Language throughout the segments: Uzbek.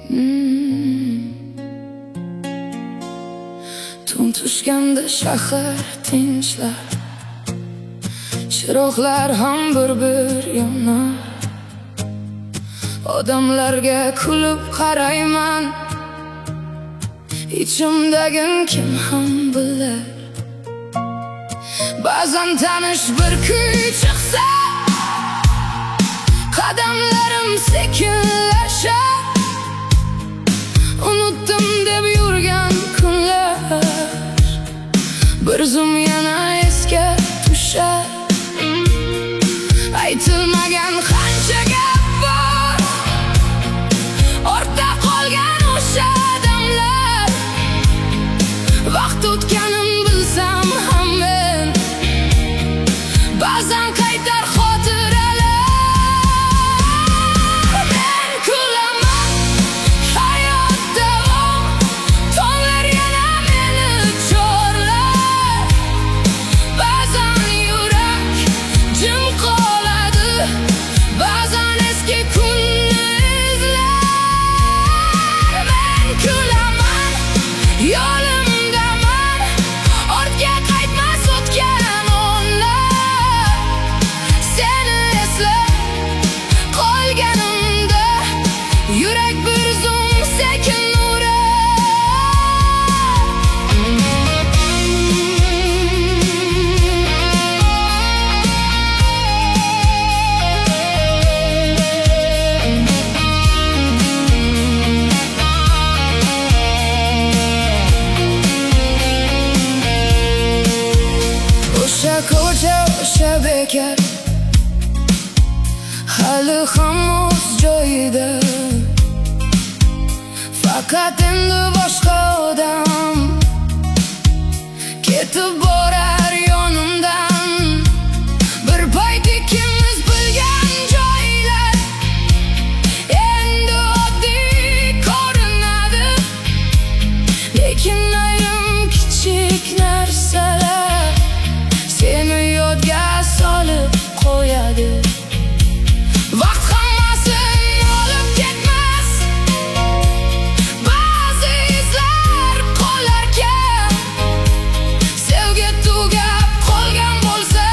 Tun tushganda shahar tinchlar, chiroqlar ham bir yonar. Odamlarga kulib qarayman, ichimdagin kim ham bilar. Ba'zan tanish bir kuy chiqsa, qadamlarim sekinlashar. Unutdim deb yurgan kunlar bir zum yana esga tushar. Aytilmagan qancha gap bor, ortda qolgan o'sha damlar. Vaqt o'tganin bilsam ham men, ba'zan qaytar xotiralar. Men kulaman, hayot davom, tonglar yana meni chorlar. Ba'zan yurak jim qoladi, ba'zan eski kunni izlar. Men kulaman, yo'limdaman, ortga qaytmas o'tgan onlar. Seni eslab qolganimda yurak bir zum sekin o'sha ko'cha, o'sha bekar hali ham o'z joyida. Faqat endi boshqa odam ketib borar yonimdan. Bir payt ikkimiz bilgan joylar endi oddiy ko'rinadi. Lekin ayrim kichik narsalar seni yodga solib qo'yadi. Vaqt hammasini olib ketmas, ba'zi izlar qolarkan. Sevgi tugab qolgan bo'lsa,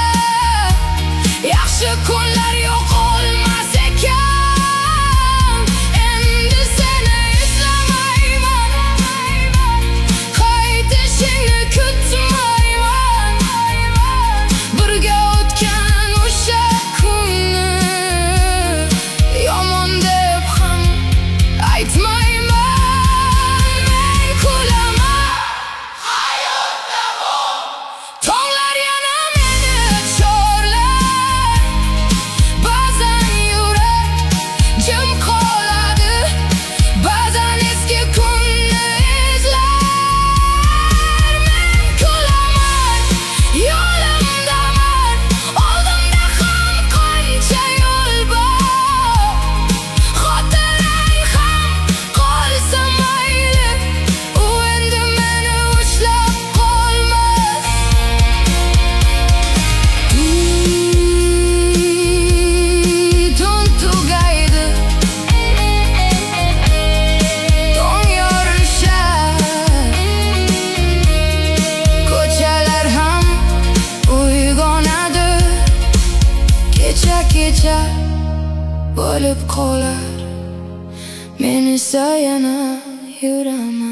yaxshi kunlar yo'qolmas ekan. Endi seni eslamayman, qaytishingni kutmayman. Birga o'tgan o'sha kunni yomon deb ham aytmayman. Men kulaman, hayot davom, tonglar yana meni chorlar. Ba'zan yurak jim qoladi, ba'zan eski kunni izlar. Men kulaman, yo'limdaman, oldimda ham qancha yo'l bor. Xotirang ham qolsa mayli, u endi meni ushlab qolmas. Tun tugaydi, tong yorishar, ko'chalar ham uyg'onadi. Kecha bo'lib qolar, men esa yana yuraman.